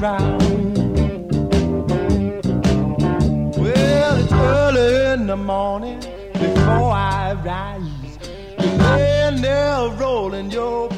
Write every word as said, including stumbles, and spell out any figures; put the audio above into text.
ground. Well, it's early in the morning before I rise. You're laying there rolling your